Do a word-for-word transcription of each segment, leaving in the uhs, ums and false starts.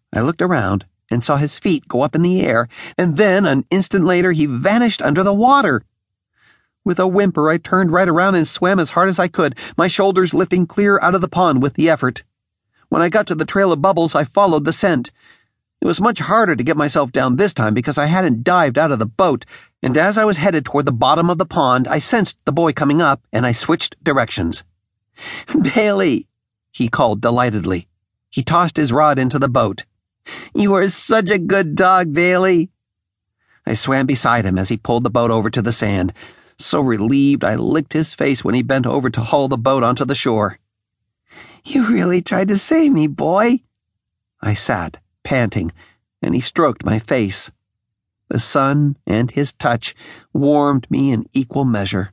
I looked around and saw his feet go up in the air, and then, an instant later, he vanished under the water. With a whimper, I turned right around and swam as hard as I could, my shoulders lifting clear out of the pond with the effort. When I got to the trail of bubbles, I followed the scent. It was much harder to get myself down this time because I hadn't dived out of the boat, and as I was headed toward the bottom of the pond, I sensed the boy coming up, and I switched directions. "Bailey," he called delightedly. He tossed his rod into the boat. "You are such a good dog, Bailey." I swam beside him as he pulled the boat over to the sand. So relieved, I licked his face when he bent over to haul the boat onto the shore. "You really tried to save me, boy." I sat, panting, and he stroked my face. The sun and his touch warmed me in equal measure.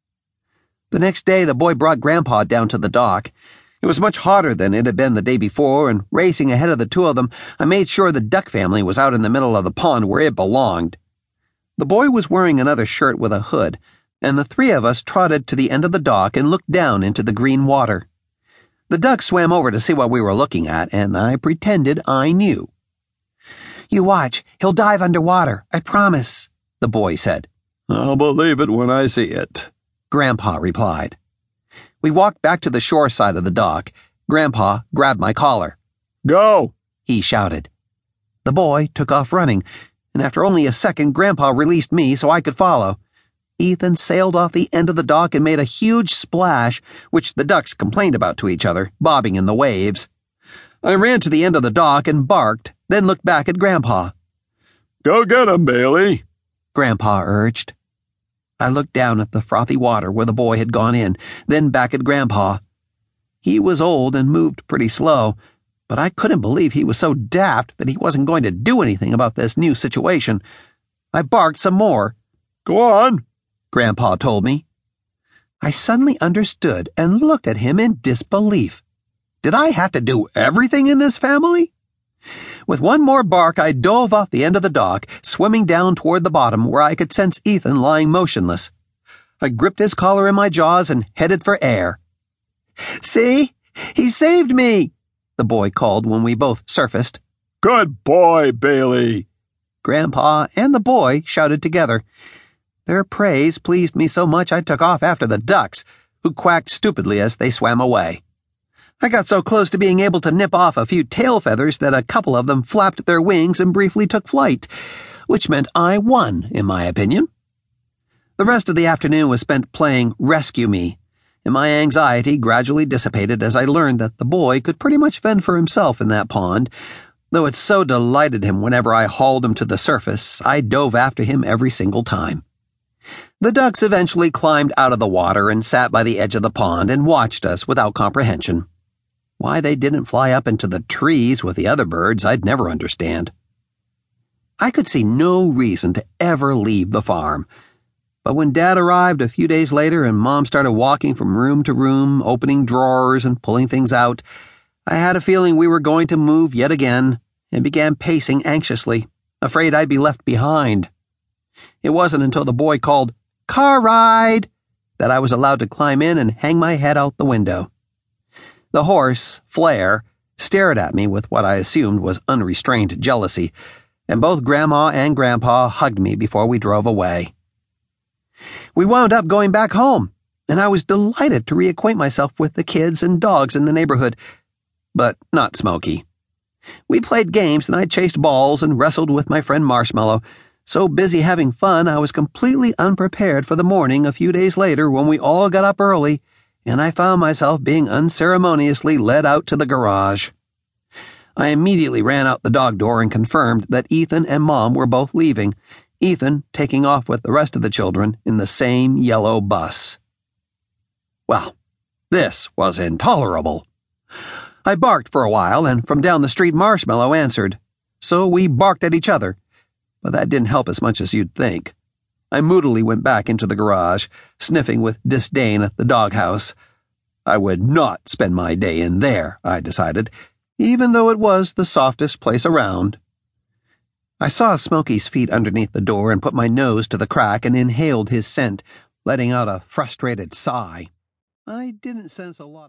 The next day, the boy brought Grandpa down to the dock. It was much hotter than it had been the day before, and racing ahead of the two of them, I made sure the duck family was out in the middle of the pond where it belonged. The boy was wearing another shirt with a hood, and the three of us trotted to the end of the dock and looked down into the green water. The duck swam over to see what we were looking at, and I pretended I knew. "You watch, he'll dive underwater, I promise," the boy said. "I'll believe it when I see it," Grandpa replied. We walked back to the shore side of the dock. Grandpa grabbed my collar. "Go!" he shouted. The boy took off running, and after only a second, Grandpa released me so I could follow. Ethan sailed off the end of the dock and made a huge splash, which the ducks complained about to each other, bobbing in the waves. I ran to the end of the dock and barked, then looked back at Grandpa. "Go get him, Bailey," Grandpa urged. I looked down at the frothy water where the boy had gone in, then back at Grandpa. He was old and moved pretty slow, but I couldn't believe he was so daft that he wasn't going to do anything about this new situation. I barked some more. "Go on," Grandpa told me. I suddenly understood and looked at him in disbelief. Did I have to do everything in this family? With one more bark, I dove off the end of the dock, swimming down toward the bottom where I could sense Ethan lying motionless. I gripped his collar in my jaws and headed for air. "See? He saved me!" the boy called when we both surfaced. "Good boy, Bailey!" Grandpa and the boy shouted together. Their praise pleased me so much I took off after the ducks, who quacked stupidly as they swam away. I got so close to being able to nip off a few tail feathers that a couple of them flapped their wings and briefly took flight, which meant I won, in my opinion. The rest of the afternoon was spent playing Rescue Me, and my anxiety gradually dissipated as I learned that the boy could pretty much fend for himself in that pond. Though it so delighted him whenever I hauled him to the surface, I dove after him every single time. The ducks eventually climbed out of the water and sat by the edge of the pond and watched us without comprehension. Why they didn't fly up into the trees with the other birds, I'd never understand. I could see no reason to ever leave the farm. But when Dad arrived a few days later and Mom started walking from room to room, opening drawers and pulling things out, I had a feeling we were going to move yet again and began pacing anxiously, afraid I'd be left behind. It wasn't until the boy called, "Car ride!" that I was allowed to climb in and hang my head out the window. The horse, Flair, stared at me with what I assumed was unrestrained jealousy, and both Grandma and Grandpa hugged me before we drove away. We wound up going back home, and I was delighted to reacquaint myself with the kids and dogs in the neighborhood, but not Smokey. We played games and I chased balls and wrestled with my friend Marshmallow, so busy having fun I was completely unprepared for the morning a few days later when we all got up early, and I found myself being unceremoniously led out to the garage. I immediately ran out the dog door and confirmed that Ethan and Mom were both leaving, Ethan taking off with the rest of the children in the same yellow bus. Well, this was intolerable. I barked for a while, and from down the street Marshmallow answered. So we barked at each other, but that didn't help as much as you'd think. I moodily went back into the garage, sniffing with disdain at the doghouse. I would not spend my day in there, I decided, even though it was the softest place around. I saw Smokey's feet underneath the door and put my nose to the crack and inhaled his scent, letting out a frustrated sigh. I didn't sense a lot of